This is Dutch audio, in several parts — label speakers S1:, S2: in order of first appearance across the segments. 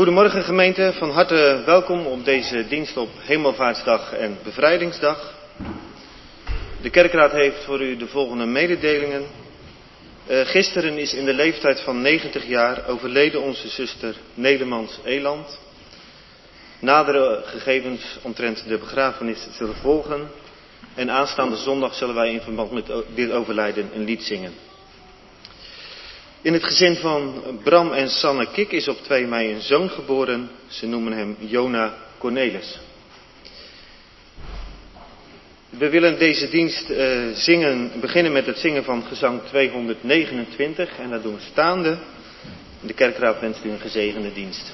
S1: Goedemorgen gemeente, van harte welkom op deze dienst op Hemelvaartsdag en Bevrijdingsdag. De kerkraad heeft voor u de volgende mededelingen. Gisteren is in de leeftijd van 90 jaar overleden onze zuster Nedermans Eland. Nadere gegevens omtrent de begrafenis zullen volgen. En aanstaande zondag zullen wij in verband met dit overlijden een lied zingen. In het gezin van Bram en Sanne Kik is op 2 mei een zoon geboren. Ze noemen hem Jona Cornelis. We willen deze dienst beginnen met het zingen van gezang 229. En dat doen we staande. De kerkraad wenst u een gezegende dienst.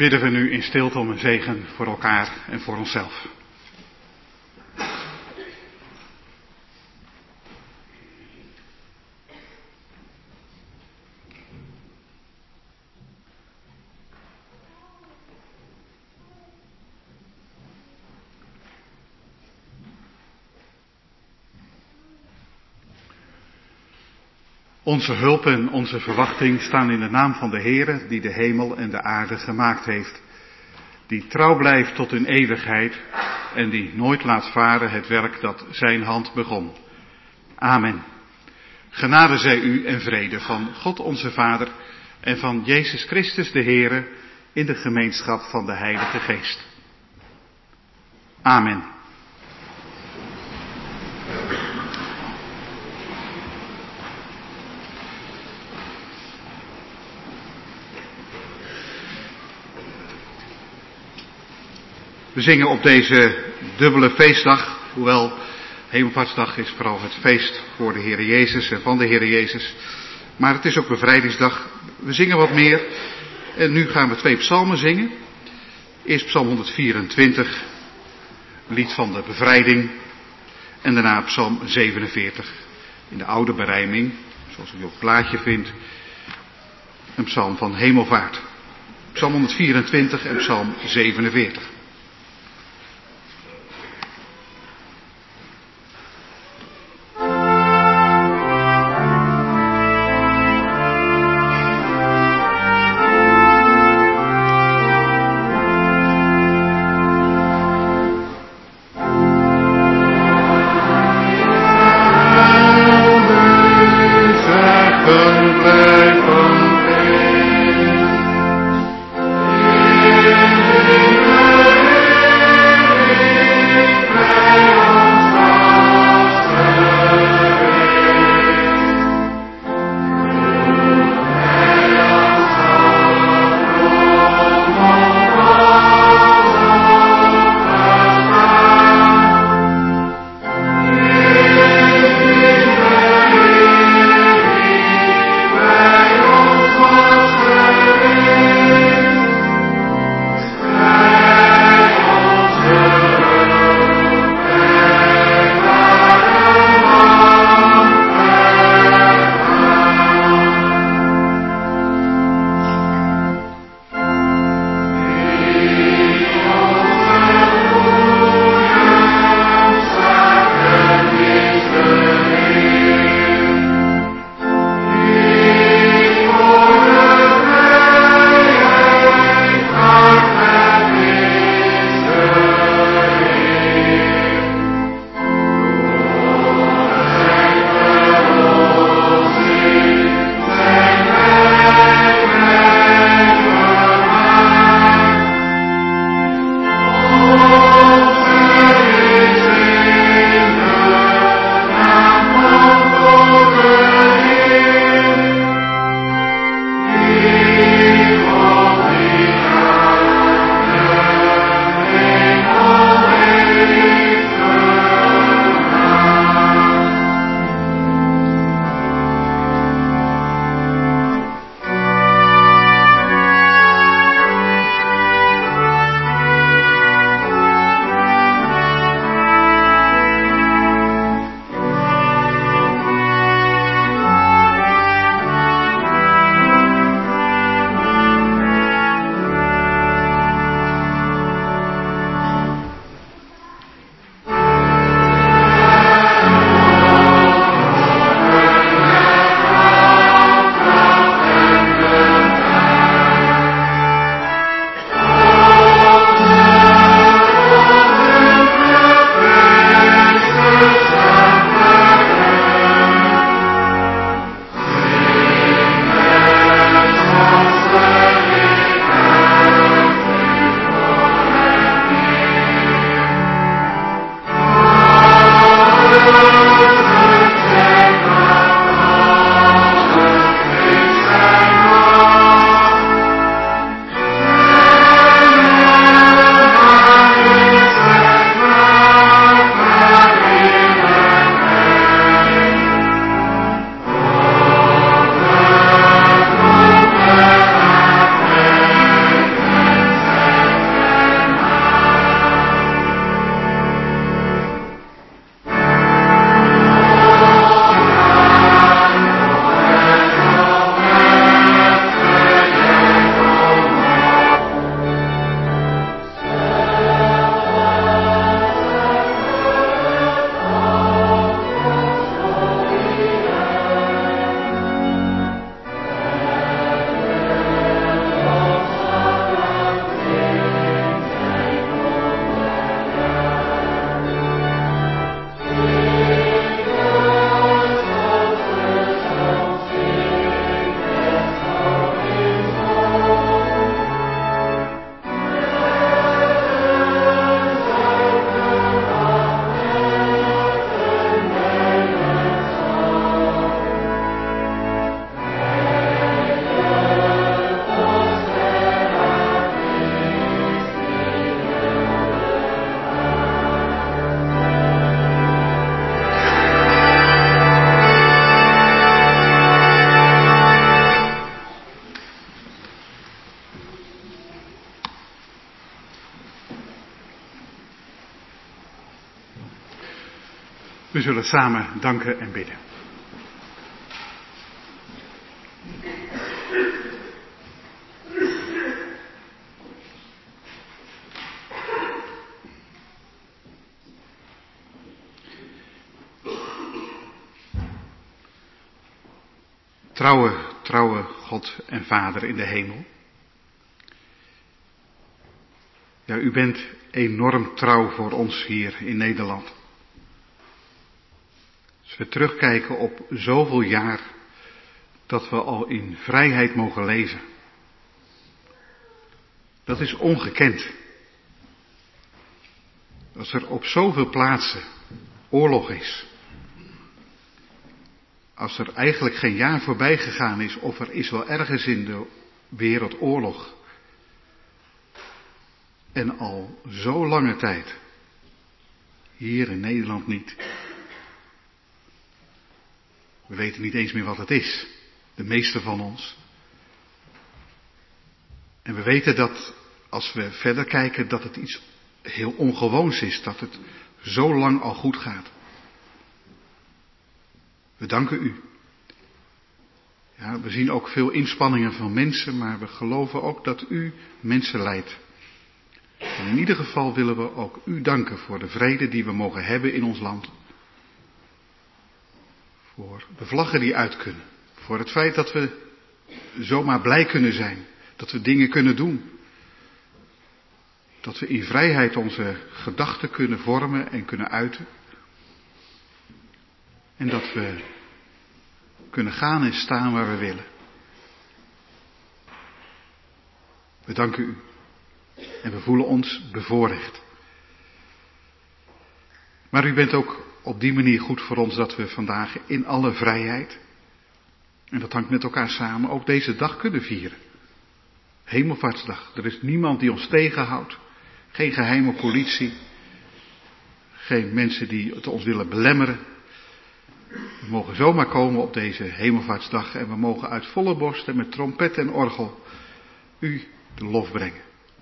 S2: bidden we nu in stilte om een zegen voor elkaar en voor onszelf. Onze hulp en onze verwachting staan in de naam van de Heere, die de hemel en de aarde gemaakt heeft. Die trouw blijft tot in eeuwigheid en die nooit laat varen het werk dat zijn hand begon. Amen. Genade zij u en vrede van God onze Vader en van Jezus Christus de Heere in de gemeenschap van de Heilige Geest. Amen. We zingen op deze dubbele feestdag, hoewel Hemelvaartsdag is vooral het feest voor de Heer Jezus en van de Heer Jezus. Maar het is ook bevrijdingsdag. We zingen wat meer. En nu gaan we 2 psalmen zingen. Eerst psalm 124, lied van de bevrijding. En daarna psalm 47, in de oude berijming, zoals u op het plaatje vindt, een psalm van hemelvaart. Psalm 124 en psalm 47.
S3: Amen.
S2: We zullen samen danken en bidden. Trouwe God en Vader in de hemel. Ja, u bent enorm trouw voor ons hier in Nederland. Als we terugkijken op zoveel jaar dat we al in vrijheid mogen leven. Dat is ongekend. Als er op zoveel plaatsen oorlog is. Als er eigenlijk geen jaar voorbij gegaan is of er is wel ergens in de wereld oorlog. En al zo lange tijd. Hier in Nederland niet. We weten niet eens meer wat het is. De meeste van ons. En we weten dat als we verder kijken dat het iets heel ongewoons is. Dat het zo lang al goed gaat. We danken u. Ja, we zien ook veel inspanningen van mensen, maar we geloven ook dat u mensen leidt. En in ieder geval willen we ook u danken voor de vrede die we mogen hebben in ons land. Voor de vlaggen die uit kunnen. Voor het feit dat we zomaar blij kunnen zijn. Dat we dingen kunnen doen. Dat we in vrijheid onze gedachten kunnen vormen en kunnen uiten. En dat we kunnen gaan en staan waar we willen. We danken u. En we voelen ons bevoorrecht. Maar u bent ook op die manier goed voor ons dat we vandaag in alle vrijheid, en dat hangt met elkaar samen, ook deze dag kunnen vieren. Hemelvaartsdag. Er is niemand die ons tegenhoudt. Geen geheime politie. Geen mensen die het ons willen belemmeren. We mogen zomaar komen op deze Hemelvaartsdag en we mogen uit volle borst en met trompet en orgel u de lof brengen.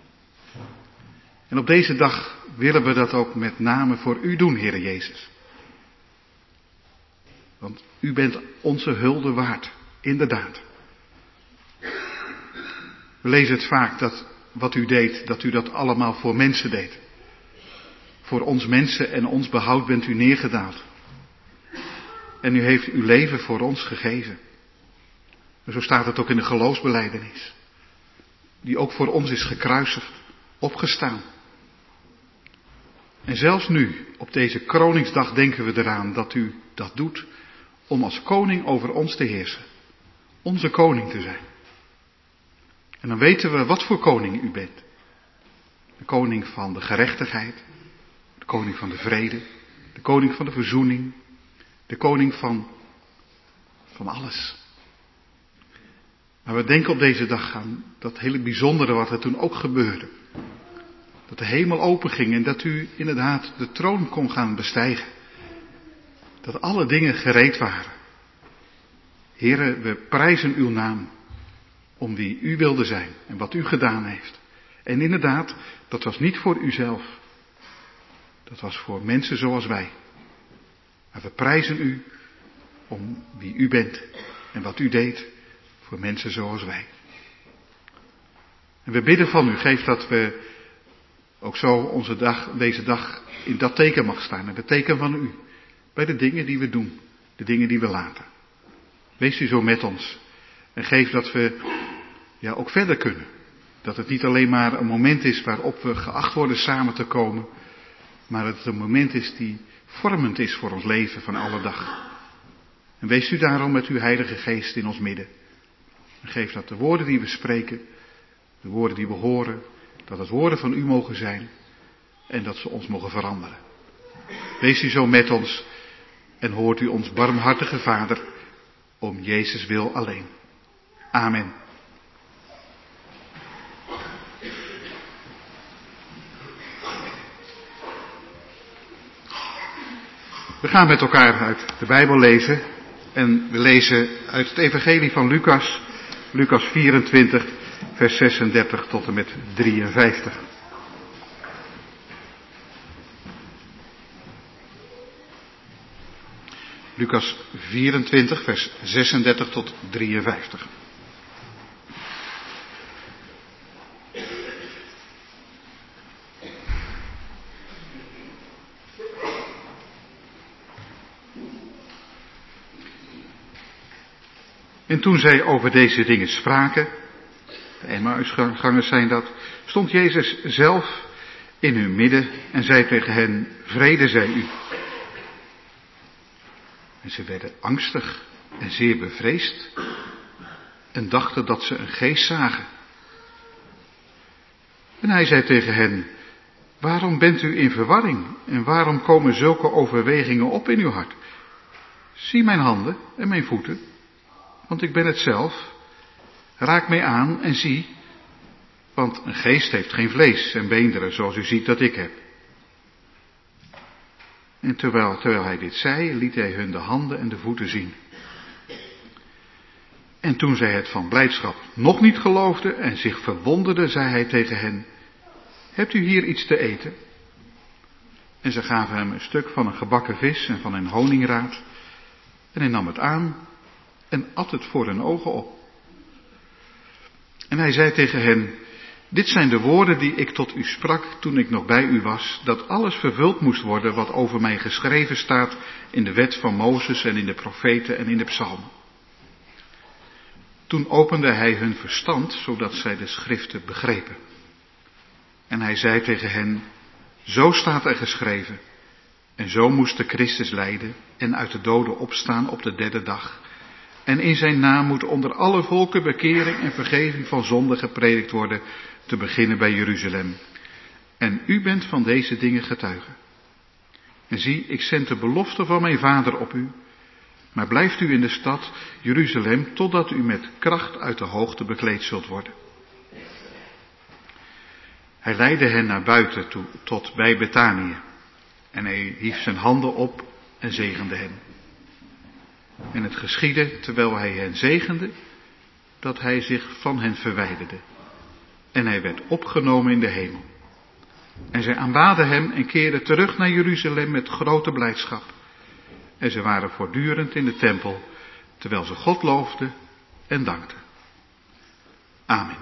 S2: En op deze dag willen we dat ook met name voor u doen, Heere Jezus. Want u bent onze hulde waard, inderdaad. We lezen het vaak dat wat u deed, dat u dat allemaal voor mensen deed. Voor ons mensen en ons behoud bent u neergedaald. En u heeft uw leven voor ons gegeven. En zo staat het ook in de geloofsbelijdenis. Die ook voor ons is gekruisigd, opgestaan. En zelfs nu, op deze kroningsdag, denken we eraan dat u dat doet om als koning over ons te heersen. Onze koning te zijn. En dan weten we wat voor koning u bent. De koning van de gerechtigheid. De koning van de vrede. De koning van de verzoening. De koning van alles. Maar we denken op deze dag aan dat hele bijzondere wat er toen ook gebeurde. Dat de hemel openging en dat u inderdaad de troon kon gaan bestijgen. Dat alle dingen gereed waren. Here, we prijzen uw naam om wie u wilde zijn en wat u gedaan heeft. En inderdaad, dat was niet voor uzelf. Dat was voor mensen zoals wij. Maar we prijzen u om wie u bent en wat u deed voor mensen zoals wij. En we bidden van u, geef dat we ook zo deze dag in dat teken mag staan. En het teken van u. Bij de dingen die we doen. De dingen die we laten. Wees u zo met ons. En geef dat we ook verder kunnen. Dat het niet alleen maar een moment is waarop we geacht worden samen te komen. Maar dat het een moment is die vormend is voor ons leven van alle dag. En wees u daarom met uw Heilige Geest in ons midden. En geef dat de woorden die we spreken, de woorden die we horen, dat het woorden van u mogen zijn en dat ze ons mogen veranderen. Wees u zo met ons en hoort u ons barmhartige Vader om Jezus wil alleen. Amen. We gaan met elkaar uit de Bijbel lezen en we lezen uit het Evangelie van Lucas, Lucas 24, vers 36 tot en met 53. Lucas 24, vers 36 tot 53. En toen zij over deze dingen spraken, de Emmausgangers zijn dat, stond Jezus zelf in hun midden en zei tegen hen: vrede zij u. En ze werden angstig en zeer bevreesd en dachten dat ze een geest zagen. En hij zei tegen hen: waarom bent u in verwarring en waarom komen zulke overwegingen op in uw hart? Zie mijn handen en mijn voeten, want ik ben het zelf. Raak mij aan en zie, want een geest heeft geen vlees en beenderen zoals u ziet dat ik heb. En terwijl hij dit zei, liet hij hun de handen en de voeten zien. En toen zij het van blijdschap nog niet geloofden en zich verwonderden, zei hij tegen hen: hebt u hier iets te eten? En ze gaven hem een stuk van een gebakken vis en van een honingraad. En hij nam het aan en at het voor hun ogen op. En hij zei tegen hen: dit zijn de woorden die ik tot u sprak toen ik nog bij u was, dat alles vervuld moest worden wat over mij geschreven staat in de wet van Mozes en in de profeten en in de psalmen. Toen opende hij hun verstand, zodat zij de schriften begrepen. En hij zei tegen hen: zo staat er geschreven, en zo moest de Christus lijden en uit de doden opstaan op de derde dag. En in zijn naam moet onder alle volken bekering en vergeving van zonden gepredikt worden, te beginnen bij Jeruzalem. En u bent van deze dingen getuige. En zie, ik zend de belofte van mijn Vader op u, maar blijft u in de stad Jeruzalem, totdat u met kracht uit de hoogte bekleed zult worden. Hij leidde hen naar buiten toe, tot bij Betanië. En hij hief zijn handen op en zegende hen. En het geschiedde, terwijl hij hen zegende, dat hij zich van hen verwijderde. En hij werd opgenomen in de hemel. En zij aanbaden hem en keerden terug naar Jeruzalem met grote blijdschap. En ze waren voortdurend in de tempel, terwijl ze God loofden en dankten. Amen.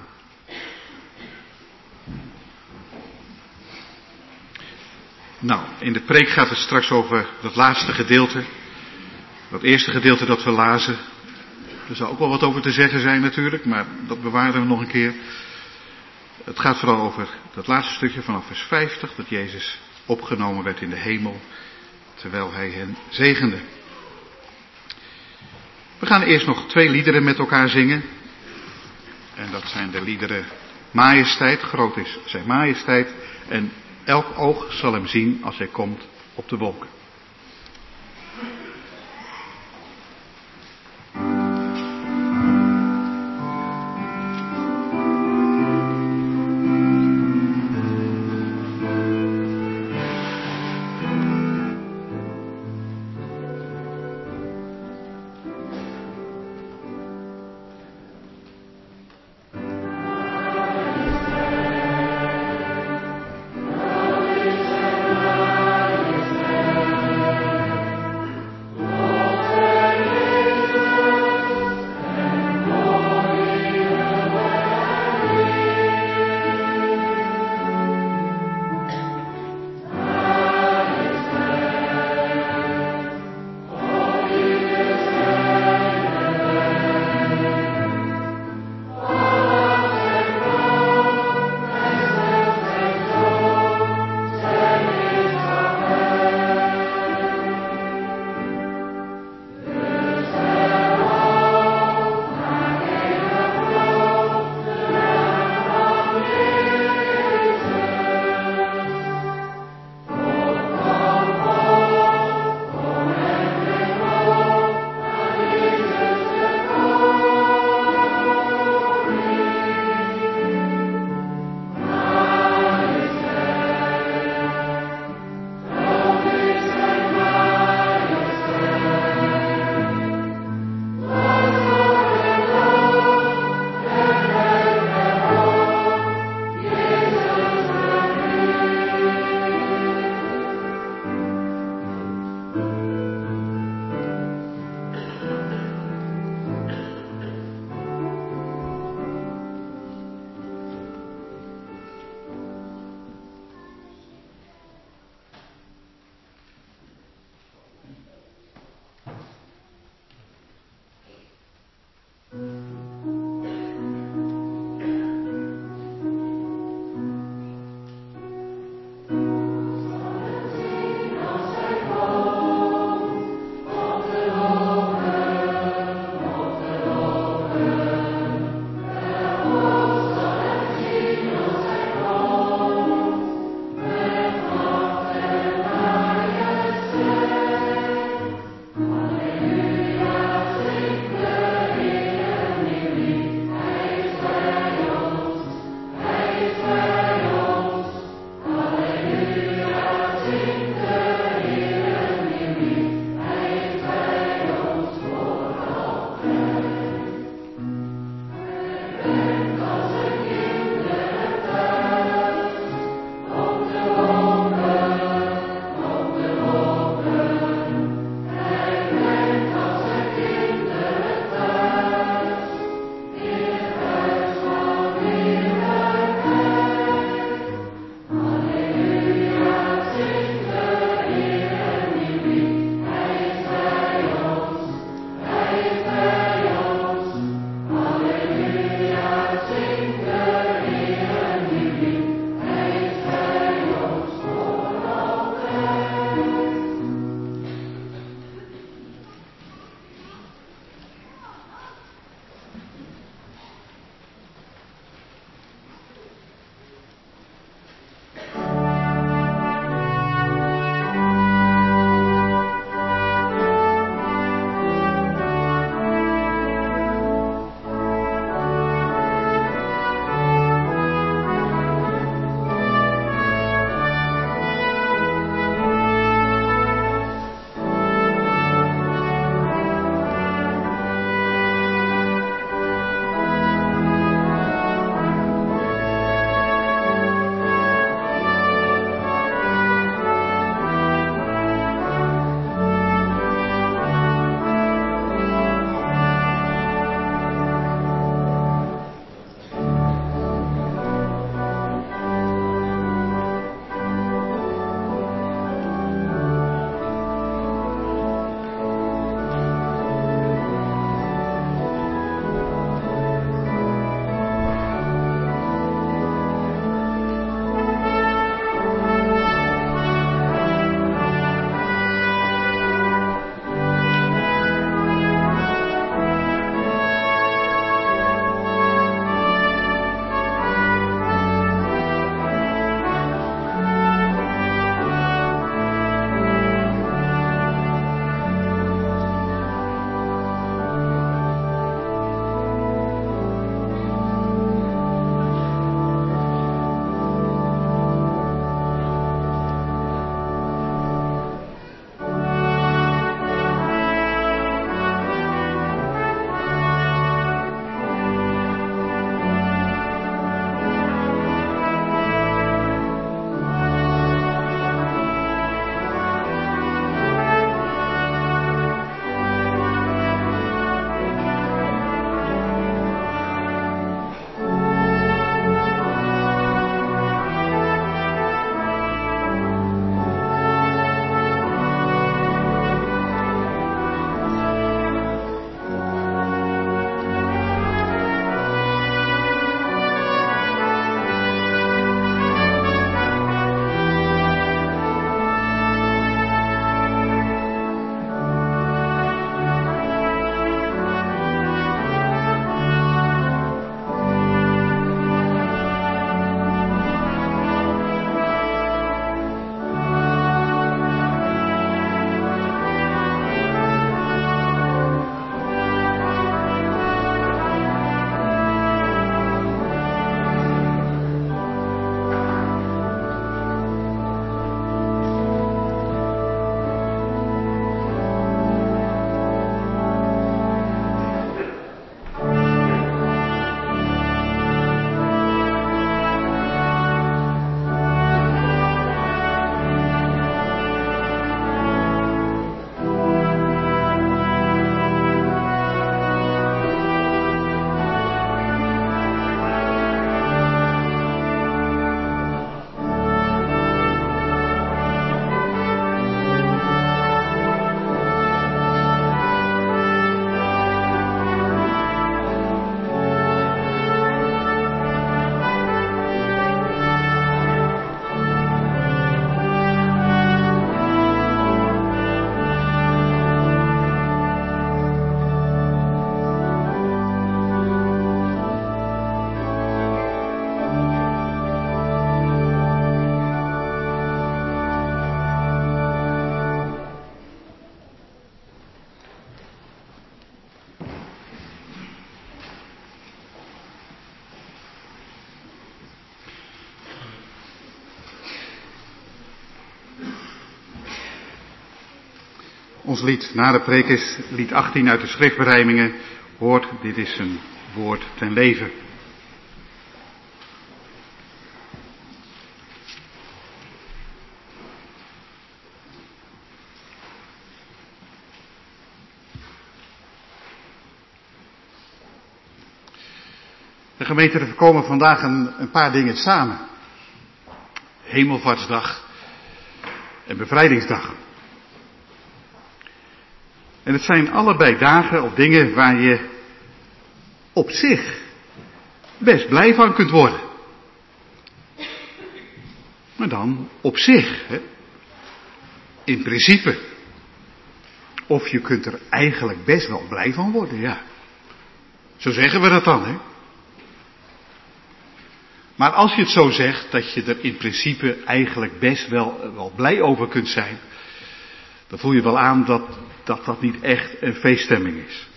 S2: Nou, in de preek gaat het straks over dat laatste gedeelte. Dat eerste gedeelte dat we lazen. Er zou ook wel wat over te zeggen zijn natuurlijk, maar dat bewaren we nog een keer. Het gaat vooral over dat laatste stukje vanaf vers 50, dat Jezus opgenomen werd in de hemel, terwijl hij hen zegende. We gaan eerst nog 2 liederen met elkaar zingen. En dat zijn de liederen Majesteit, groot is zijn majesteit, en elk oog zal hem zien als hij komt op de wolken. Ons lied na de preek is lied 18 uit de schriftberijmingen. Hoort, dit is een woord ten leven. De gemeente, er komen vandaag een paar dingen samen. Hemelvaartsdag en Bevrijdingsdag. En het zijn allebei dagen of dingen waar je op zich best blij van kunt worden. Maar dan op zich, hè? In principe. Of je kunt er eigenlijk best wel blij van worden, ja. Zo zeggen we dat dan, hè. Maar als je het zo zegt, dat je er in principe eigenlijk best wel blij over kunt zijn, dan voel je wel aan dat niet echt een feeststemming is.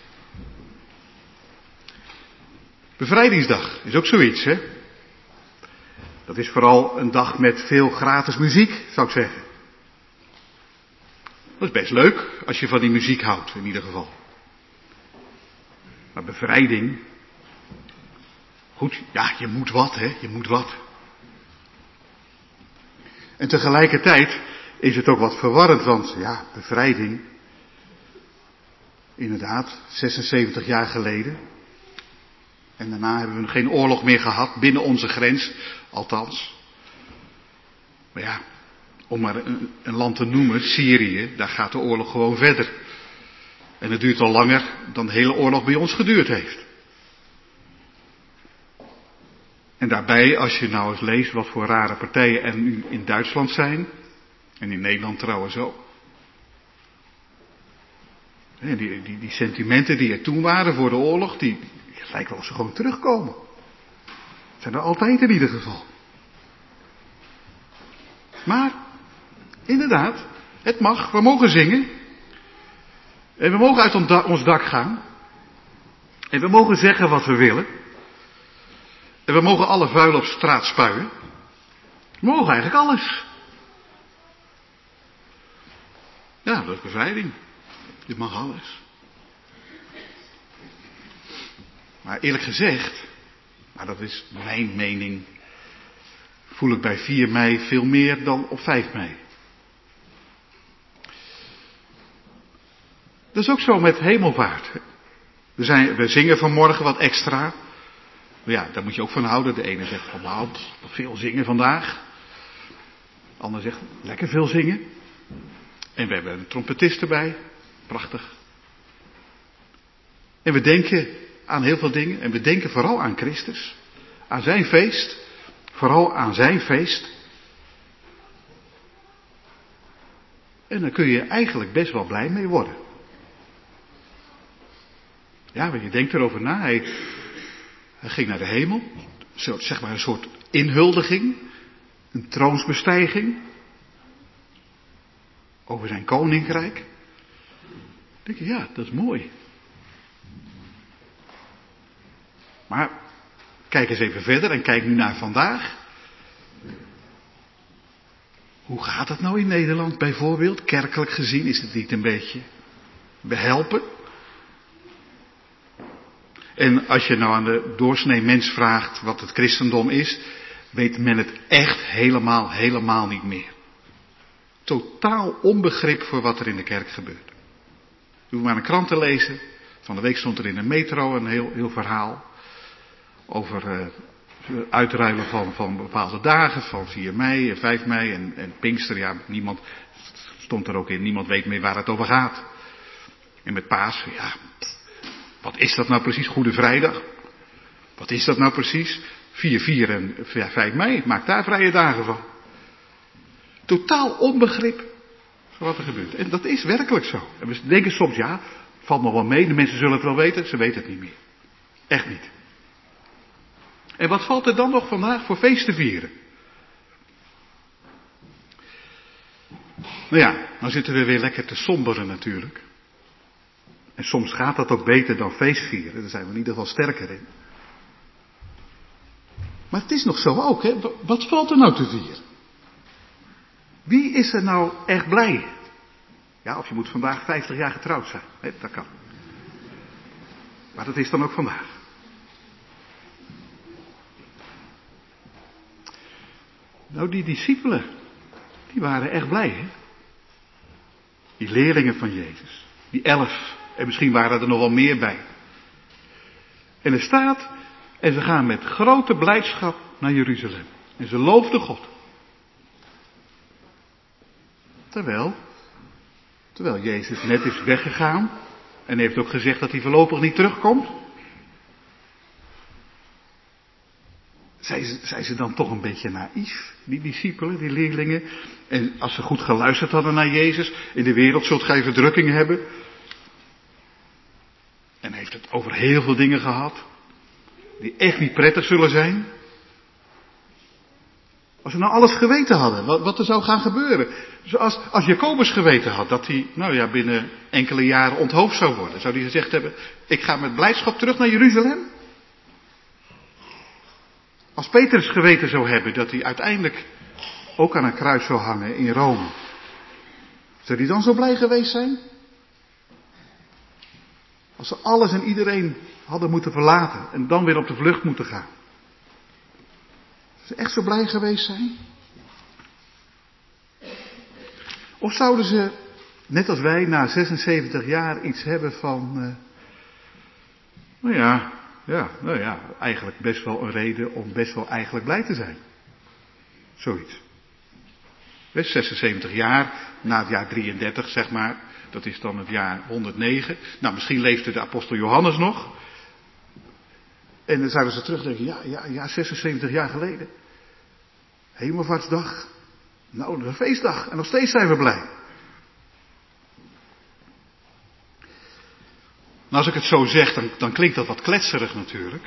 S2: Bevrijdingsdag is ook zoiets, hè. Dat is vooral een dag met veel gratis muziek, zou ik zeggen. Dat is best leuk, als je van die muziek houdt, in ieder geval. Maar bevrijding, goed, ja, je moet wat, hè, je moet wat. En tegelijkertijd is het ook wat verwarrend, want ja, bevrijding, inderdaad, 76 jaar geleden. En daarna hebben we geen oorlog meer gehad, binnen onze grens, althans. Maar ja, om maar een land te noemen, Syrië, daar gaat de oorlog gewoon verder. En het duurt al langer dan de hele oorlog bij ons geduurd heeft. En daarbij, als je nou eens leest wat voor rare partijen er nu in Duitsland zijn, en in Nederland trouwens ook. En die sentimenten die er toen waren voor de oorlog, die lijkt wel of ze gewoon terugkomen. Zijn er altijd in ieder geval. Maar, inderdaad, het mag, we mogen zingen. En we mogen uit ons dak gaan. En we mogen zeggen wat we willen. En we mogen alle vuil op straat spuien. We mogen eigenlijk alles. Ja, dat is bevrijding. Je mag alles. Maar eerlijk gezegd, maar dat is mijn mening, voel ik bij 4 mei veel meer dan op 5 mei. Dat is ook zo met hemelvaart. We zingen vanmorgen wat extra. Maar ja, daar moet je ook van houden. De ene zegt van nou, veel zingen vandaag. De ander zegt lekker veel zingen. En we hebben een trompetist erbij. Prachtig. En we denken aan heel veel dingen. En we denken vooral aan Christus. Aan zijn feest. Vooral aan zijn feest. En daar kun je eigenlijk best wel blij mee worden. Ja, want je denkt erover na. Hij ging naar de hemel. Zeg maar een soort inhuldiging. Een troonsbestijging. Over zijn koninkrijk. Dan denk je, ja, dat is mooi. Maar kijk eens even verder en kijk nu naar vandaag. Hoe gaat het nou in Nederland bijvoorbeeld? Kerkelijk gezien is het niet een beetje behelpen. En als je nou aan de doorsnee mens vraagt wat het christendom is, weet men het echt helemaal niet meer. Totaal onbegrip voor wat er in de kerk gebeurt. Je hoeft maar een krant te lezen. Van de week stond er in de Metro een heel verhaal over uitruilen van bepaalde dagen, van 4 mei en 5 mei en Pinkster. Ja, niemand stond er ook in, niemand weet meer waar het over gaat. En met Pasen, ja, wat is dat nou precies? Goede Vrijdag? Wat is dat nou precies? 4 en 5 mei, maak daar vrije dagen van. Totaal onbegrip van wat er gebeurt. En dat is werkelijk zo. En we denken soms, ja, valt nog wel mee, de mensen zullen het wel weten. Ze weten het niet meer. Echt niet. En wat valt er dan nog vandaag voor feest te vieren? Nou ja, dan zitten we weer lekker te somberen natuurlijk. En soms gaat dat ook beter dan feestvieren. Daar zijn we in ieder geval sterker in. Maar het is nog zo ook, hè. Wat valt er nou te vieren? Wie is er nou echt blij? Ja, of je moet vandaag 50 jaar getrouwd zijn. Hè, dat kan. Maar dat is dan ook vandaag. Nou, die discipelen, die waren echt blij, hè? Die leerlingen van Jezus. Die 11. En misschien waren er nog wel meer bij. En er staat, en ze gaan met grote blijdschap naar Jeruzalem. En ze loofden God. Terwijl Jezus net is weggegaan. En heeft ook gezegd dat hij voorlopig niet terugkomt. Zijn ze dan toch een beetje naïef, die discipelen, die leerlingen? En als ze goed geluisterd hadden naar Jezus, in de wereld zult gij verdrukking hebben. En heeft het over heel veel dingen gehad, die echt niet prettig zullen zijn. Als ze nou alles geweten hadden, wat er zou gaan gebeuren. Zoals als Jacobus geweten had dat hij, binnen enkele jaren onthoofd zou worden. Zou hij gezegd hebben, ik ga met blijdschap terug naar Jeruzalem? Als Petrus geweten zou hebben dat hij uiteindelijk ook aan een kruis zou hangen in Rome. Zou hij dan zo blij geweest zijn? Als ze alles en iedereen hadden moeten verlaten en dan weer op de vlucht moeten gaan. Zou ze echt zo blij geweest zijn? Of zouden ze, net als wij, na 76 jaar iets hebben van, eigenlijk best wel een reden om best wel eigenlijk blij te zijn. Zoiets. 76 jaar, na het jaar 33 zeg maar, dat is dan het jaar 109. Nou, misschien leefde de apostel Johannes nog. En dan zouden ze terugdenken, ja, 76 jaar geleden. Hemelvaartsdag. Nou, dat is een feestdag en nog steeds zijn we blij. Nou, als ik het zo zeg, dan klinkt dat wat kletserig natuurlijk.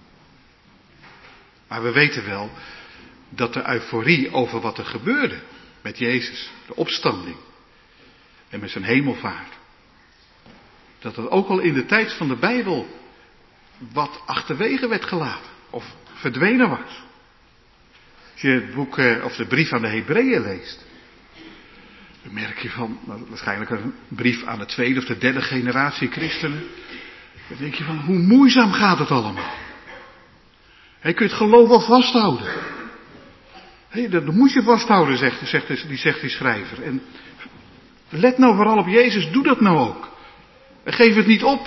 S2: Maar we weten wel dat de euforie over wat er gebeurde met Jezus, de opstanding en met zijn hemelvaart, dat dat ook al in de tijd van de Bijbel wat achterwege werd gelaten of verdwenen was. Als je het boek of de brief aan de Hebreeën leest, dan merk je van, waarschijnlijk een brief aan de tweede of de derde generatie christenen. Dan denk je van, hoe moeizaam gaat het allemaal. Kun je het geloof wel vasthouden. Dat moet je vasthouden, zegt die schrijver. En let nou vooral op Jezus, doe dat nou ook. En geef het niet op.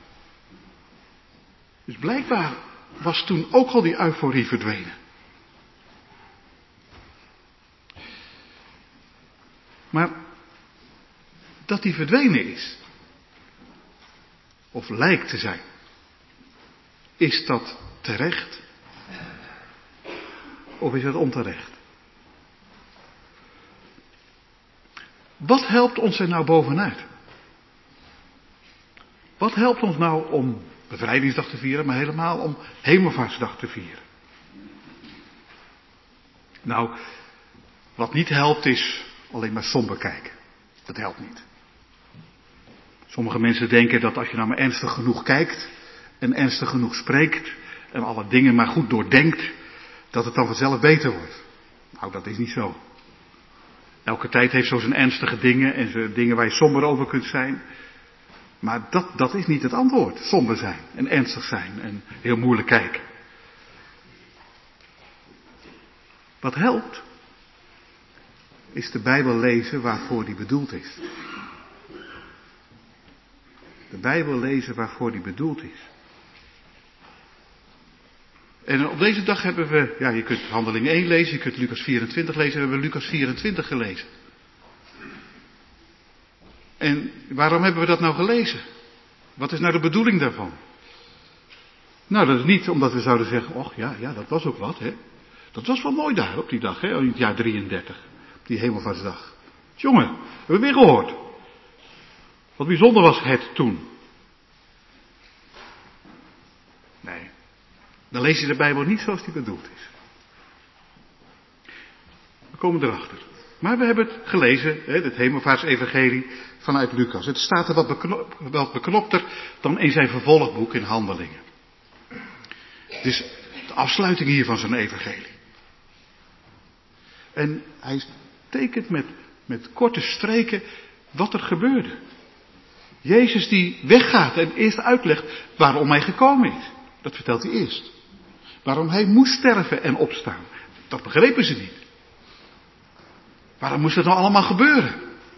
S2: Dus blijkbaar was toen ook al die euforie verdwenen. Maar dat die verdwenen is, of lijkt te zijn, is dat terecht? Of is het onterecht? Wat helpt ons er nou bovenuit? Wat helpt ons nou om bevrijdingsdag te vieren, maar helemaal om hemelvaartsdag te vieren? Nou, wat niet helpt is alleen maar somber kijken. Dat helpt niet. Sommige mensen denken dat als je nou maar ernstig genoeg kijkt en ernstig genoeg spreekt en alle dingen maar goed doordenkt, dat het dan vanzelf beter wordt. Nou, dat is niet zo. Elke tijd heeft zo zijn ernstige dingen en zijn dingen waar je somber over kunt zijn. Maar dat is niet het antwoord. Somber zijn en ernstig zijn en heel moeilijk kijken. Wat helpt, is de Bijbel lezen waarvoor die bedoeld is. De Bijbel lezen waarvoor die bedoeld is. En op deze dag hebben we, je kunt Handeling 1 lezen, je kunt Lucas 24 lezen, we hebben Lucas 24 gelezen. En waarom hebben we dat nou gelezen? Wat is nou de bedoeling daarvan? Nou, dat is niet omdat we zouden zeggen, och ja, dat was ook wat, hè. Dat was wel mooi daar op die dag, hè, in het jaar 33, op die hemelvaartsdag. Jongen, hebben we weer gehoord. Wat bijzonder was het toen. Nee, dan lees je de Bijbel niet zoals die bedoeld is. We komen erachter. Maar we hebben het gelezen, het hemelvaartsevangelie vanuit Lucas. Het staat er wat beknopter dan in zijn vervolgboek in Handelingen. Het is de afsluiting hier van zijn evangelie. En hij tekent met korte streken wat er gebeurde. Jezus die weggaat en eerst uitlegt waarom hij gekomen is. Dat vertelt hij eerst. Waarom hij moest sterven en opstaan. Dat begrepen ze niet. Waarom moest het nou allemaal gebeuren?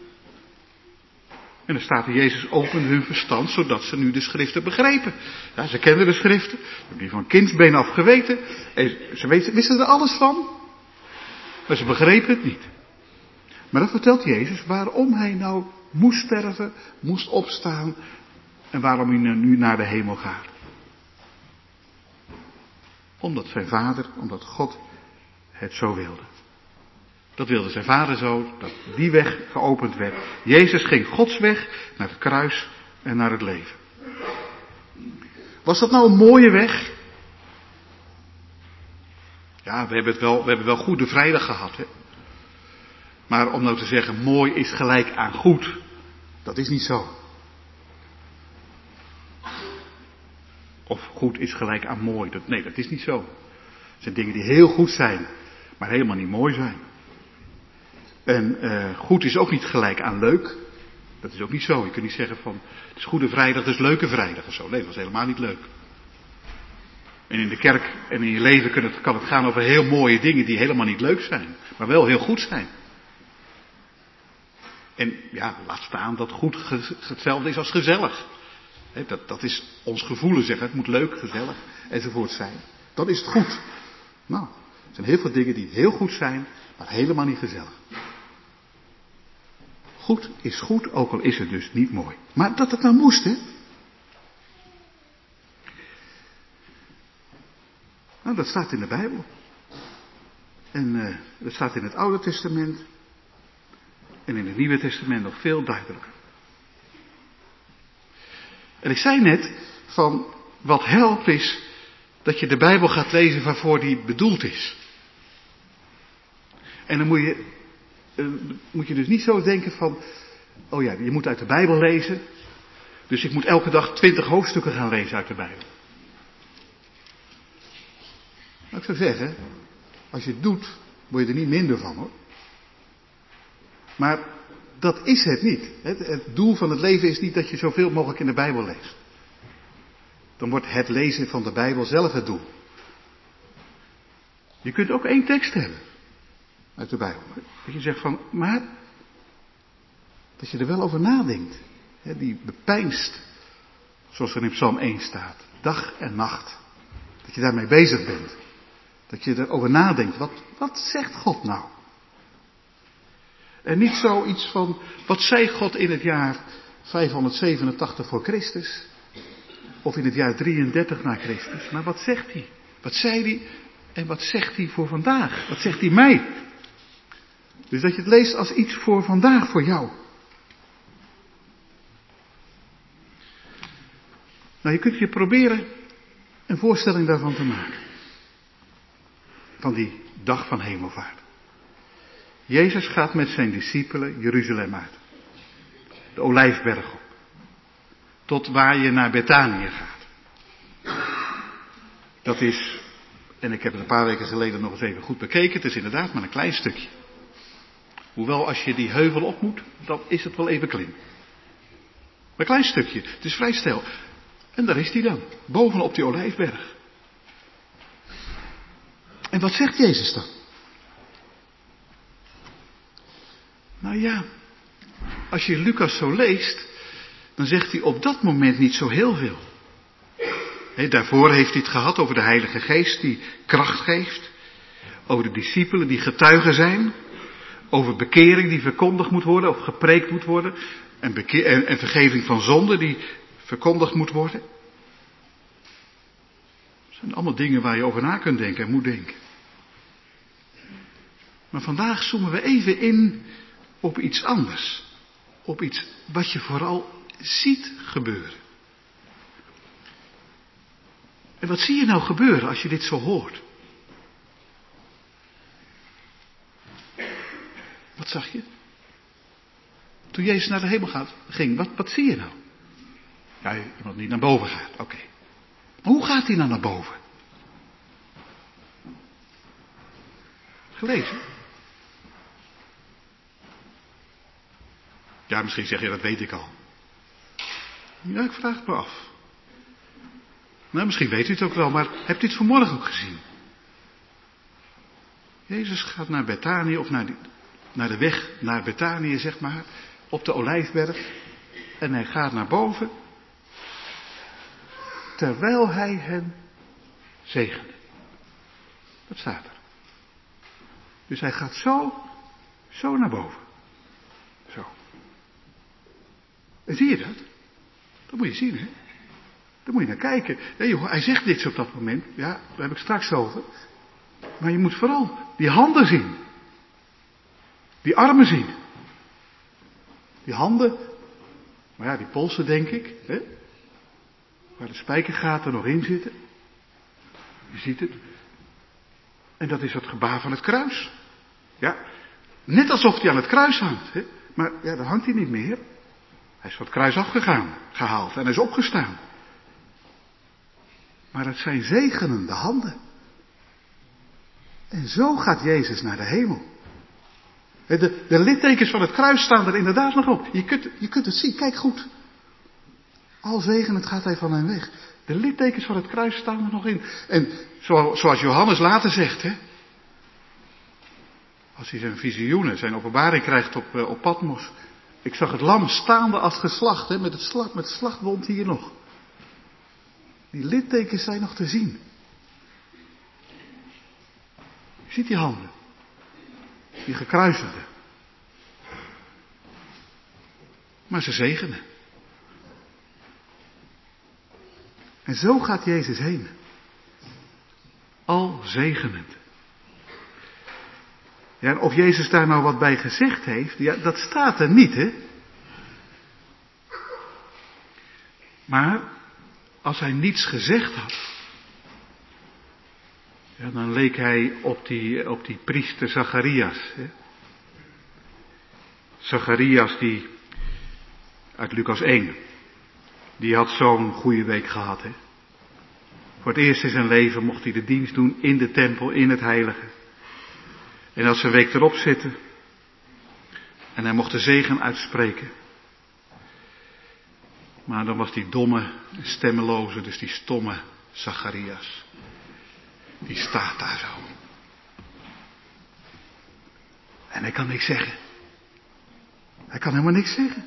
S2: En dan staat er, Jezus opende hun verstand, zodat ze nu de schriften begrepen. Ja, ze kenden de schriften, ze hebben die van kindsbeen af geweten. En ze wisten er alles van. Maar ze begrepen het niet. Maar dan vertelt Jezus waarom hij nou moest sterven, moest opstaan en waarom hij nu naar de hemel gaat. Omdat zijn vader, omdat God het zo wilde. Dat wilde zijn vader zo, dat die weg geopend werd. Jezus ging Gods weg naar het kruis en naar het leven. Was dat nou een mooie weg? Ja, we hebben wel Goede Vrijdag gehad, hè. Maar om nou te zeggen, mooi is gelijk aan goed, dat is niet zo. Of goed is gelijk aan mooi, nee, dat is niet zo. Het zijn dingen die heel goed zijn, maar helemaal niet mooi zijn. En goed is ook niet gelijk aan leuk. Dat is ook niet zo. Je kunt niet zeggen van, het is Goede Vrijdag, het is Leuke Vrijdag of zo. Nee, dat is helemaal niet leuk. En in de kerk en in je leven kan het gaan over heel mooie dingen die helemaal niet leuk zijn, maar wel heel goed zijn. En ja, laat staan dat goed hetzelfde is als gezellig. Dat is ons gevoelen zeggen, het moet leuk, gezellig enzovoort zijn. Dat is het goed. Nou, er zijn heel veel dingen die heel goed zijn, maar helemaal niet gezellig. Goed is goed, ook al is het dus niet mooi. Maar dat het nou moest, hè? Nou, dat staat in de Bijbel. En dat staat in het Oude Testament. En in het Nieuwe Testament nog veel duidelijker. En ik zei net, van wat helpt is dat je de Bijbel gaat lezen waarvoor die bedoeld is. En dan moet je dus niet zo denken van, oh ja, je moet uit de Bijbel lezen, dus ik moet elke dag 20 hoofdstukken gaan lezen uit de Bijbel. Nou, ik zou zeggen, als je het doet, word je er niet minder van, hoor. Maar dat is het niet. Het doel van het leven is niet dat je zoveel mogelijk in de Bijbel leest. Dan wordt het lezen van de Bijbel zelf het doel. Je kunt ook 1 tekst hebben uit de Bijbel. Dat je zegt van, maar dat je er wel over nadenkt. Die bepeinst, zoals er in Psalm 1 staat, dag en nacht. Dat je daarmee bezig bent. Dat je erover nadenkt, wat zegt God nou? En niet zoiets van, wat zei God in het jaar 587 voor Christus? Of in het jaar 33 na Christus? Maar wat zegt hij? Wat zei hij? En wat zegt hij voor vandaag? Wat zegt hij mij? Dus dat je het leest als iets voor vandaag, voor jou. Nou, je kunt je proberen een voorstelling daarvan te maken. Van die dag van hemelvaart. Jezus gaat met zijn discipelen Jeruzalem uit. De Olijfberg op. Tot waar je naar Betanië gaat. Dat is, en ik heb het een paar weken geleden nog eens even goed bekeken, het is inderdaad maar een klein stukje. Hoewel als je die heuvel op moet, dan is het wel even klim. Maar een klein stukje, het is vrij steil. En daar is hij dan, bovenop die Olijfberg. En wat zegt Jezus dan? Nou ja, als je Lucas zo leest, dan zegt hij op dat moment niet zo heel veel. Daarvoor heeft hij het gehad over de Heilige Geest die kracht geeft. Over de discipelen die getuigen zijn. Over bekering die verkondigd moet worden of gepreekt moet worden. En vergeving van zonde die verkondigd moet worden. Dat zijn allemaal dingen waar je over na kunt denken en moet denken. Maar vandaag zoomen we even in op iets anders. Op iets wat je vooral ziet gebeuren. En wat zie je nou gebeuren als je dit zo hoort? Wat zag je? Toen Jezus naar de hemel ging, wat zie je nou? Ja, iemand die naar boven gaat, oké. Maar hoe gaat hij nou naar boven? Gelezen? Ja, misschien zeg je, dat weet ik al. Ja, ik vraag het me af. Nou, misschien weet u het ook wel, maar hebt u het vanmorgen ook gezien? Jezus gaat naar Betanië, of naar de weg naar Betanië, zeg maar, op de Olijfberg. En hij gaat naar boven, terwijl hij hen zegende. Dat staat er. Dus hij gaat zo naar boven. Zo. En zie je dat? Dat moet je zien, hè? Daar moet je naar kijken. Nee, joh, hij zegt niks op dat moment. Ja, daar heb ik straks over. Maar je moet vooral die handen zien. Die armen zien. Die handen. Maar ja, die polsen denk ik. Hè? Waar de spijkergaten nog in zitten. Je ziet het. En dat is het gebaar van het kruis. Ja, net alsof hij aan het kruis hangt. Hè? Maar ja, daar hangt hij niet meer. Hij is van het kruis gehaald en hij is opgestaan. Maar het zijn zegenende handen. En zo gaat Jezus naar de hemel. De littekens van het kruis staan er inderdaad nog op. Je kunt het zien, kijk goed. Al zegenend gaat hij van hen weg. De littekens van het kruis staan er nog in. En zoals Johannes later zegt, hè. Als hij zijn visioenen, zijn openbaring krijgt op Patmos. Ik zag het lam staande als geslacht, hè, met het slachtwond hier nog. Die littekens zijn nog te zien. Je ziet die handen. Die gekruisigden. Maar ze zegenen. En zo gaat Jezus heen. Al zegenend. Ja, en of Jezus daar nou wat bij gezegd heeft, ja, dat staat er niet, hè. Maar als hij niets gezegd had, ja, dan leek hij op die priester Zacharias. Hè? Zacharias die uit Lucas 1, die had zo'n goede week gehad. Hè? Voor het eerst in zijn leven mocht hij de dienst doen in de tempel, in het heilige. En als zijn week erop zitten en hij mocht de zegen uitspreken. Maar dan was die domme, stemmeloze, dus die stomme Zacharias. Die staat daar zo. En hij kan niks zeggen. Hij kan helemaal niks zeggen.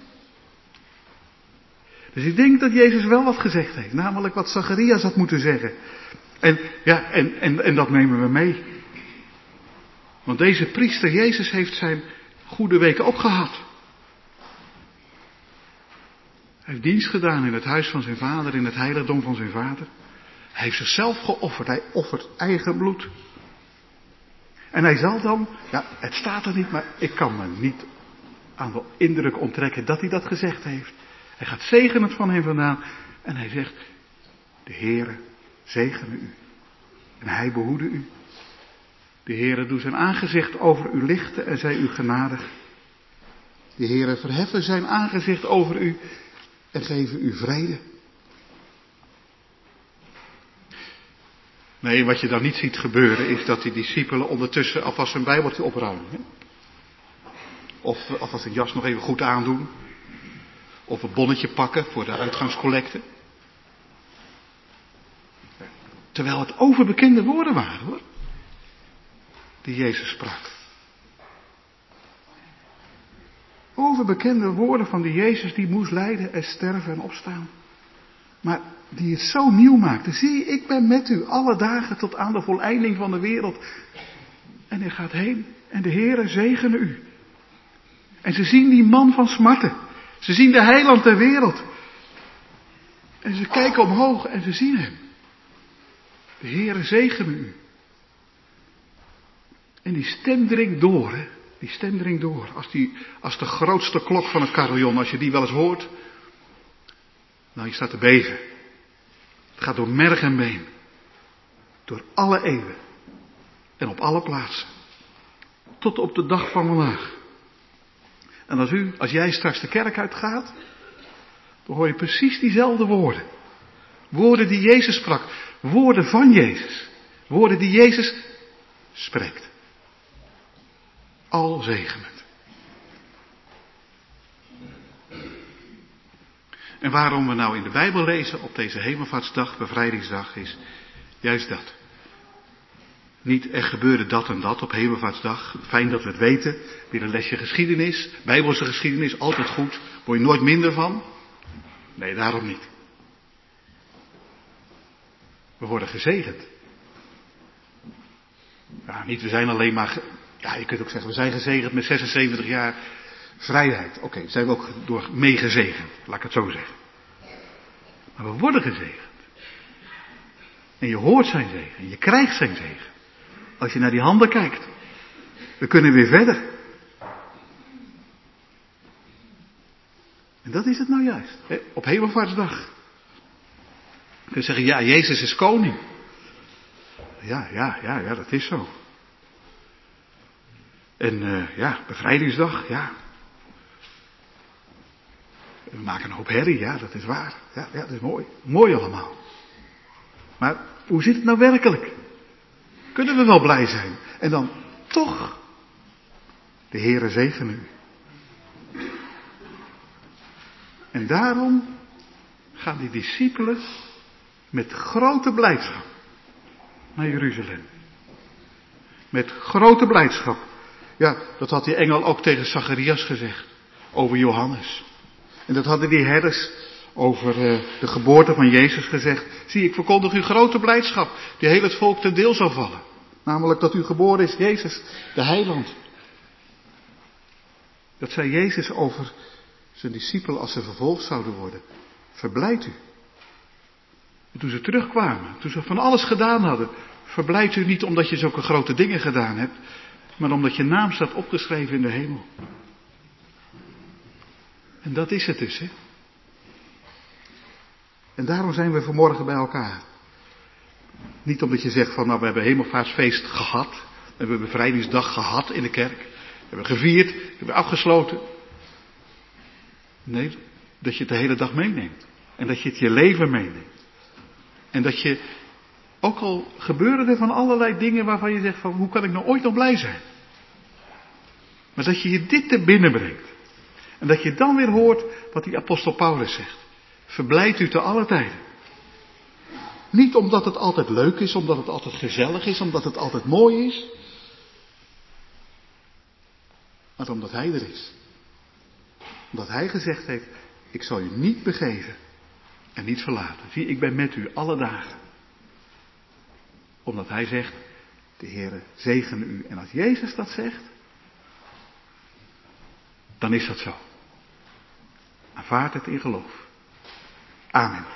S2: Dus ik denk dat Jezus wel wat gezegd heeft. Namelijk wat Zacharias had moeten zeggen. En dat nemen we mee. Want deze priester Jezus heeft zijn goede weken ook gehad. Hij heeft dienst gedaan in het huis van zijn vader, in het heiligdom van zijn vader. Hij heeft zichzelf geofferd, hij offert eigen bloed. En hij zal dan, ja, het staat er niet, maar ik kan me niet aan de indruk onttrekken dat hij dat gezegd heeft. Hij gaat zegenend van hem vandaan en hij zegt, de Heere zegene u en hij behoede u. De Heere doet zijn aangezicht over u lichten en zij u genadig. De Heere verheffen zijn aangezicht over u en geven u vrede. Nee, wat je dan niet ziet gebeuren is dat die discipelen ondertussen alvast hun bijbeltje opruimen. Hè? Of alvast een jas nog even goed aandoen. Of een bonnetje pakken voor de uitgangscollecte. Terwijl het overbekende woorden waren, hoor. Die Jezus sprak. Overbekende woorden van die Jezus die moest lijden en sterven en opstaan. Maar die het zo nieuw maakte. Zie, ik ben met u alle dagen tot aan de voleinding van de wereld. En hij gaat heen en de Heere zegene u. En ze zien die man van smarten. Ze zien de heiland der wereld. En ze kijken omhoog en ze zien hem. De Heere zegene u. En die stem dringt door, hè. Die stem dringt door. Als de grootste klok van het carillon, als je die wel eens hoort. Nou, je staat te beven. Het gaat door merg en been. Door alle eeuwen. En op alle plaatsen. Tot op de dag van vandaag. En als jij straks de kerk uitgaat, dan hoor je precies diezelfde woorden. Woorden die Jezus sprak. Woorden van Jezus. Woorden die Jezus spreekt. Al zegenend. En waarom we nou in de Bijbel lezen op deze Hemelvaartsdag, bevrijdingsdag, is juist dat. Niet er gebeurde dat en dat op Hemelvaartsdag. Fijn dat we het weten. Weer een lesje geschiedenis. Bijbelse geschiedenis, altijd goed. Word je nooit minder van? Nee, daarom niet. We worden gezegend. Ja, niet we zijn alleen maar... Ja, je kunt ook zeggen, we zijn gezegend met 76 jaar vrijheid. Oké, zijn we ook door meegezegend. Laat ik het zo zeggen. Maar we worden gezegend. En je hoort zijn zegen. En je krijgt zijn zegen. Als je naar die handen kijkt. We kunnen weer verder. En dat is het nou juist. Hè? Op Hemelvaartsdag. Je kunt zeggen, ja, Jezus is koning. Ja, dat is zo. En bevrijdingsdag, ja. We maken een hoop herrie, ja, dat is waar. Ja, dat is mooi. Mooi allemaal. Maar hoe zit het nou werkelijk? Kunnen we wel blij zijn? En dan toch, de Heere zegen u. En daarom gaan die discipelen met grote blijdschap naar Jeruzalem. Met grote blijdschap. Ja, dat had die engel ook tegen Zacharias gezegd. Over Johannes. En dat hadden die herders over de geboorte van Jezus gezegd. Zie, ik verkondig u grote blijdschap. Die heel het volk ten deel zal vallen. Namelijk dat u geboren is, Jezus, de heiland. Dat zei Jezus over zijn discipelen als ze vervolgd zouden worden. Verblijd u. En toen ze terugkwamen, toen ze van alles gedaan hadden. Verblijd u niet omdat je zulke grote dingen gedaan hebt. Maar omdat je naam staat opgeschreven in de hemel. En dat is het dus, hè. En daarom zijn we vanmorgen bij elkaar. Niet omdat je zegt van, nou, we hebben Hemelvaartsfeest gehad. We hebben bevrijdingsdag gehad in de kerk. We hebben gevierd, we hebben afgesloten. Nee, dat je het de hele dag meeneemt. En dat je het je leven meeneemt. En dat je, ook al gebeuren er van allerlei dingen waarvan je zegt van, hoe kan ik nou ooit nog blij zijn? Maar dat je dit te binnen brengt. En dat je dan weer hoort wat die apostel Paulus zegt. Verblijd u te alle tijden. Niet omdat het altijd leuk is, omdat het altijd gezellig is, omdat het altijd mooi is. Maar omdat hij er is. Omdat hij gezegd heeft, ik zal u niet begeven en niet verlaten. Zie, ik ben met u alle dagen. Omdat hij zegt, de Heere zegene u. En als Jezus dat zegt, dan is dat zo. Aanvaard het in geloof. Amen.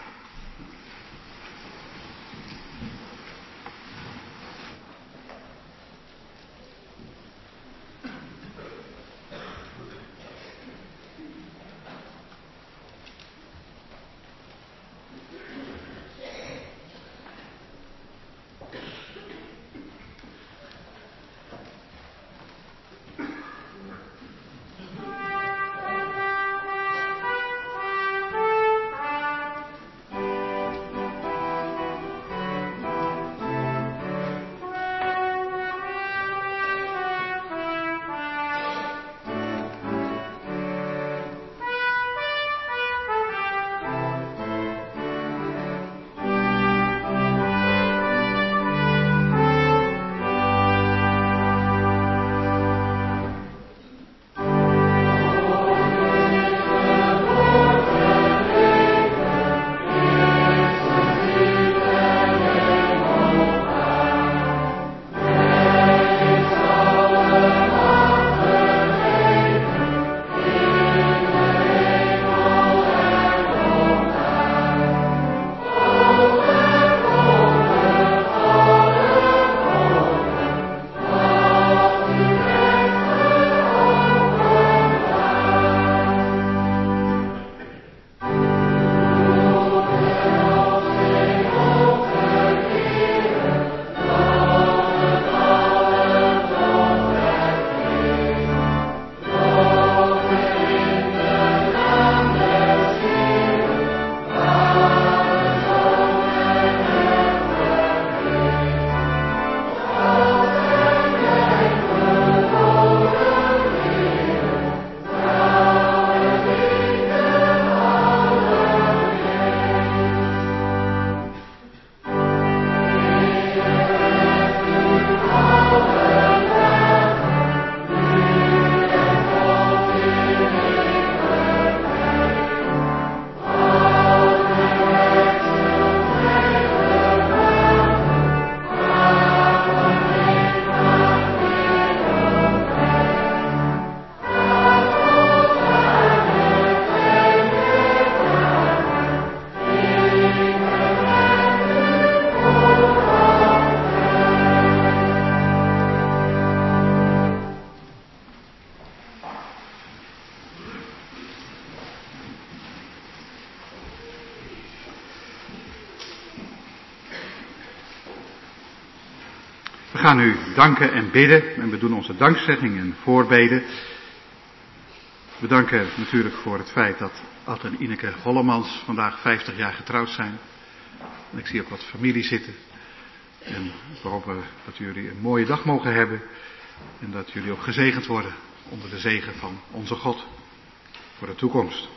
S2: We gaan nu danken en bidden en we doen onze dankzegging en voorbeden. We danken natuurlijk voor het feit dat Ad en Ineke Hollemans vandaag 50 jaar getrouwd zijn. En ik zie ook wat familie zitten. En we hopen dat jullie een mooie dag mogen hebben. En dat jullie ook gezegend worden onder de zegen van onze God voor de toekomst.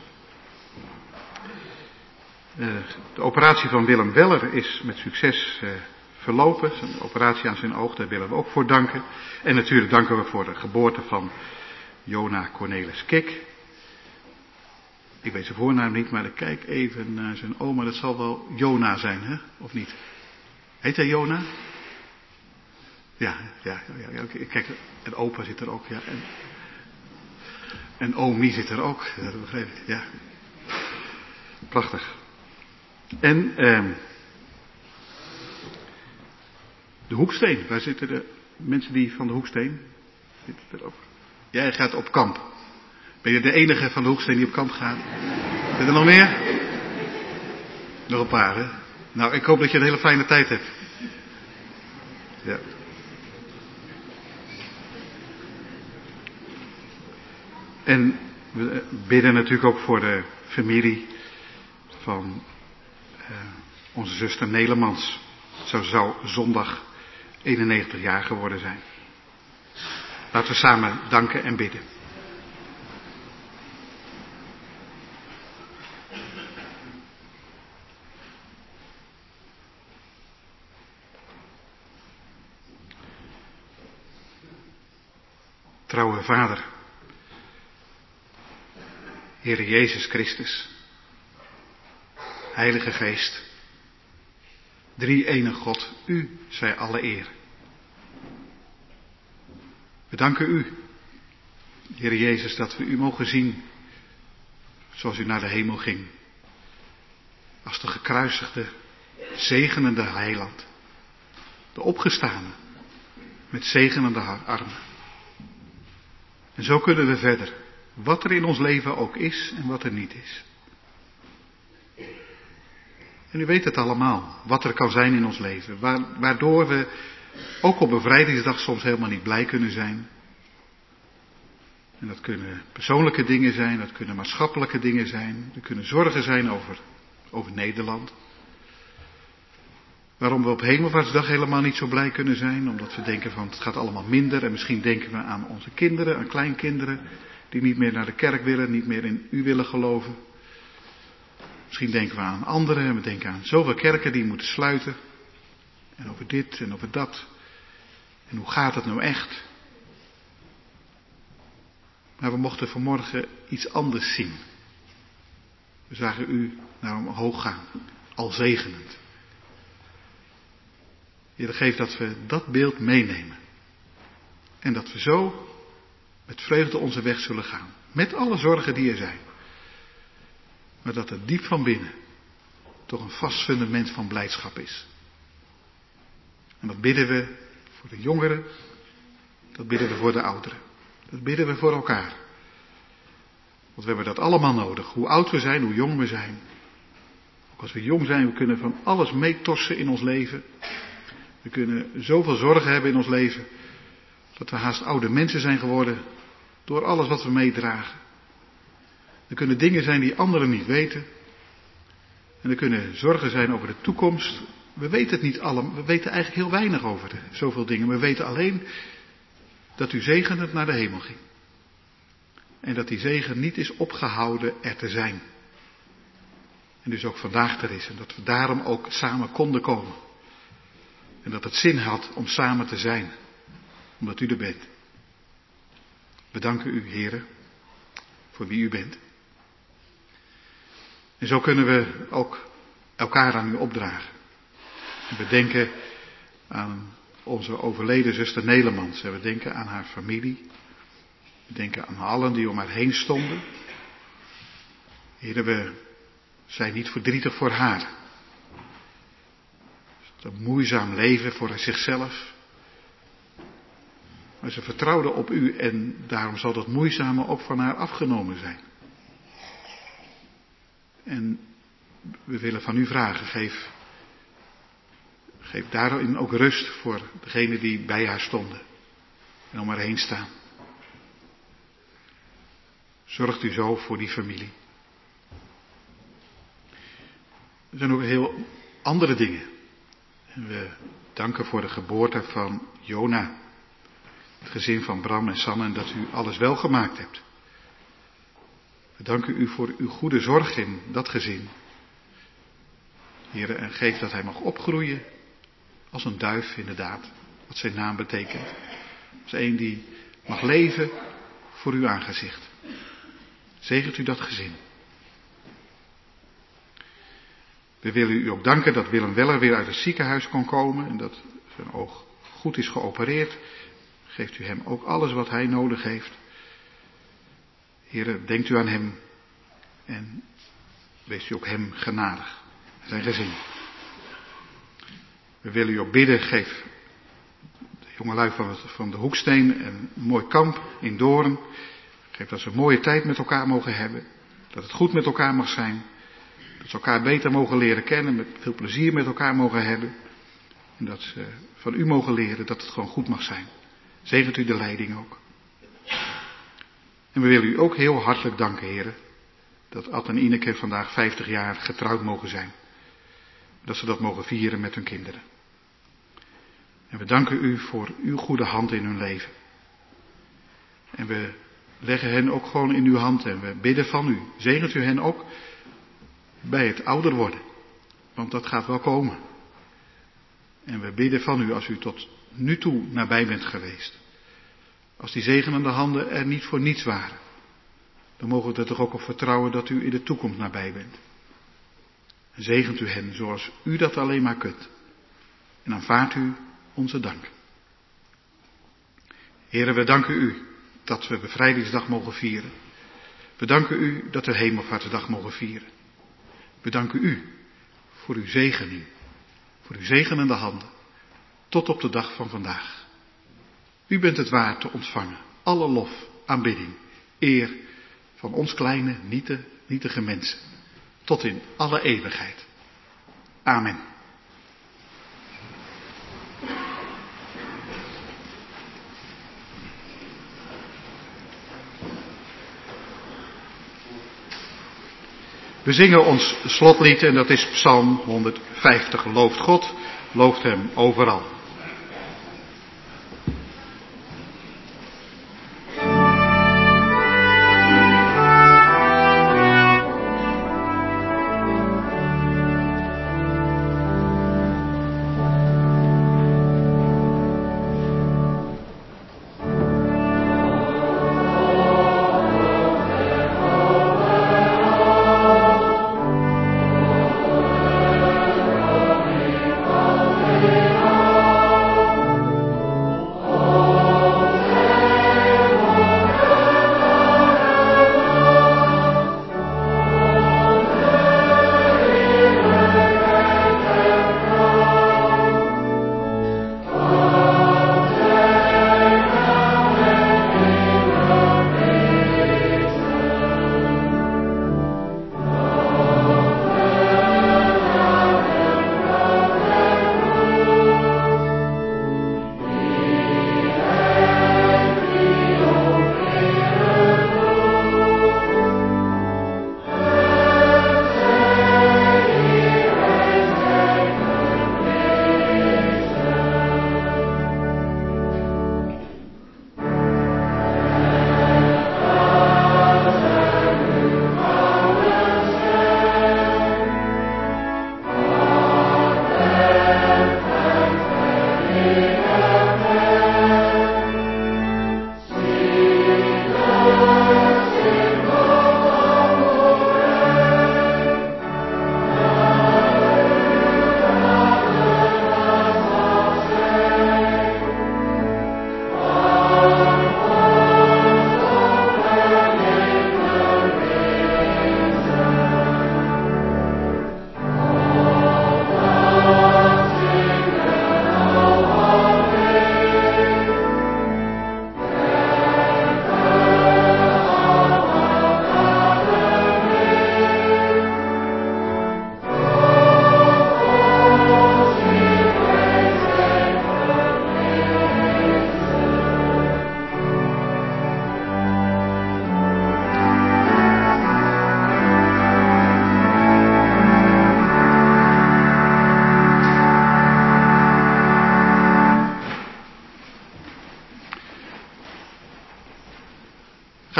S2: De operatie van Willem Weller is met succes verlopen. Een operatie aan zijn oog, daar willen we ook voor danken. En natuurlijk danken we voor de geboorte van Jona Cornelis Kik. Ik weet zijn voornaam niet, maar ik kijk even naar zijn oma. Dat zal wel Jona zijn, hè? Of niet? Heet hij Jona? Ja. Kijk, en opa zit er ook, ja. En Omi zit er ook, dat begrijp ik, ja. Prachtig. En de Hoeksteen, waar zitten de mensen die van de Hoeksteen? Zitten er ook? Jij gaat op kamp. Ben je de enige van de Hoeksteen die op kamp gaat? Zit er nog meer? Nog een paar, hè? Nou, ik hoop dat je een hele fijne tijd hebt. Ja. En we bidden natuurlijk ook voor de familie van onze zuster Nelemans. Zo zou zondag 91 jaar geworden zijn. Laten we samen danken en bidden. Trouwe Vader, Heere Jezus Christus, Heilige Geest, drie-enige God, u zij alle eer. We danken u, Heere Jezus, dat we u mogen zien zoals u naar de hemel ging. Als de gekruisigde, zegenende heiland. De opgestane, met zegenende armen. En zo kunnen we verder, wat er in ons leven ook is en wat er niet is. En u weet het allemaal, wat er kan zijn in ons leven, waardoor we ook op bevrijdingsdag soms helemaal niet blij kunnen zijn. En dat kunnen persoonlijke dingen zijn, dat kunnen maatschappelijke dingen zijn, er kunnen zorgen zijn over Nederland. Waarom we op Hemelvaartsdag helemaal niet zo blij kunnen zijn, omdat we denken van het gaat allemaal minder en misschien denken we aan onze kinderen, aan kleinkinderen die niet meer naar de kerk willen, niet meer in u willen geloven. Misschien denken we aan anderen en we denken aan zoveel kerken die moeten sluiten. En over dit en over dat. En hoe gaat het nou echt? Maar we mochten vanmorgen iets anders zien. We zagen u naar omhoog gaan, al zegenend. Heer, geef dat we dat beeld meenemen. En dat we zo met vreugde onze weg zullen gaan. Met alle zorgen die er zijn. Maar dat er diep van binnen toch een vast fundament van blijdschap is. En dat bidden we voor de jongeren. Dat bidden we voor de ouderen. Dat bidden we voor elkaar. Want we hebben dat allemaal nodig. Hoe oud we zijn, hoe jong we zijn. Ook als we jong zijn, we kunnen van alles meetorsen in ons leven. We kunnen zoveel zorgen hebben in ons leven. Dat we haast oude mensen zijn geworden. Door alles wat we meedragen. Er kunnen dingen zijn die anderen niet weten. En er kunnen zorgen zijn over de toekomst. We weten het niet allemaal. We weten eigenlijk heel weinig over zoveel dingen. We weten alleen dat u zegenend naar de hemel ging. En dat die zegen niet is opgehouden er te zijn. En dus ook vandaag er is. En dat we daarom ook samen konden komen. En dat het zin had om samen te zijn. Omdat u er bent. We danken u, Heere, voor wie u bent. En zo kunnen we ook elkaar aan u opdragen. En we denken aan onze overleden zuster Nelemans. En we denken aan haar familie. We denken aan allen die om haar heen stonden. Heere, we zijn niet verdrietig voor haar. Een moeizaam leven voor zichzelf. Maar ze vertrouwde op u en daarom zal dat moeizame ook van haar afgenomen zijn. En we willen van u vragen, Geef daarin ook rust voor degenen die bij haar stonden en om haar heen staan. Zorgt u zo voor die familie. Er zijn ook heel andere dingen. En we danken voor de geboorte van Jona, het gezin van Bram en Sanne, en dat u alles wel gemaakt hebt. We danken u voor uw goede zorg in dat gezin. Heere, en geef dat hij mag opgroeien als een duif inderdaad, wat zijn naam betekent. Als een die mag leven voor uw aangezicht. Zegent u dat gezin. We willen u ook danken dat Willem Weller weer uit het ziekenhuis kon komen en dat zijn oog goed is geopereerd. Geeft u hem ook alles wat hij nodig heeft. Heere, denkt u aan hem en wees u ook hem genadig, zijn gezin. We willen u ook bidden, geef de jongelui van de Hoeksteen een mooi kamp in Doorn. Geef dat ze een mooie tijd met elkaar mogen hebben, dat het goed met elkaar mag zijn. Dat ze elkaar beter mogen leren kennen, met veel plezier met elkaar mogen hebben. En dat ze van u mogen leren dat het gewoon goed mag zijn. Zegent u de leiding ook. En we willen u ook heel hartelijk danken, heren, dat Ad en Ineke vandaag 50 jaar getrouwd mogen zijn. Dat ze dat mogen vieren met hun kinderen. En we danken u voor uw goede hand in hun leven. En we leggen hen ook gewoon in uw hand en we bidden van u. Zegent u hen ook bij het ouder worden. Want dat gaat wel komen. En we bidden van u als u tot nu toe nabij bent geweest. Als die zegenende handen er niet voor niets waren. Dan mogen we er toch ook op vertrouwen dat u in de toekomst nabij bent. En zegent u hen zoals u dat alleen maar kunt. En aanvaardt u onze dank. Heren, we danken u dat we bevrijdingsdag mogen vieren. We danken u dat we Hemelvaartsdag mogen vieren. We danken u voor uw zegening, voor uw zegenende handen, tot op de dag van vandaag. U bent het waard te ontvangen, alle lof, aanbidding, eer van ons kleine, nietige mensen, tot in alle eeuwigheid. Amen. We zingen ons slotlied en dat is Psalm 150. Looft God, looft hem overal.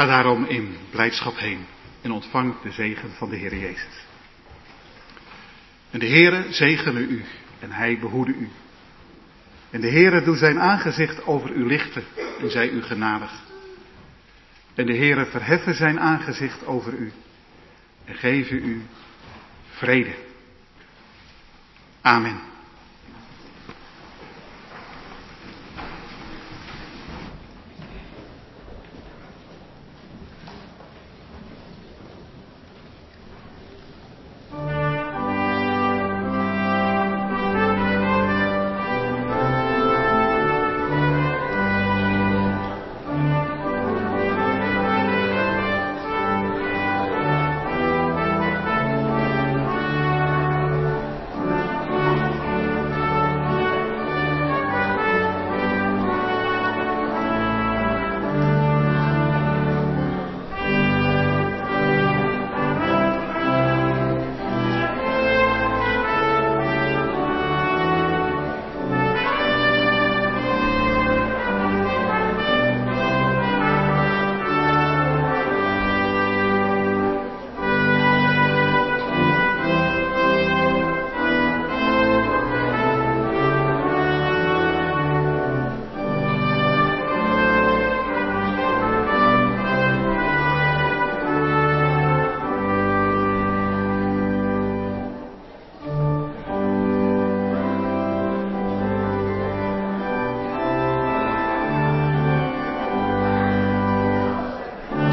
S2: Ga daarom in blijdschap heen en ontvang de zegen van de Heer Jezus. En de Heere zegene u en hij behoede u. En de Heere doe zijn aangezicht over u lichten en zij u genadig. En de Heere verheffen zijn aangezicht over u en geven u vrede. Amen.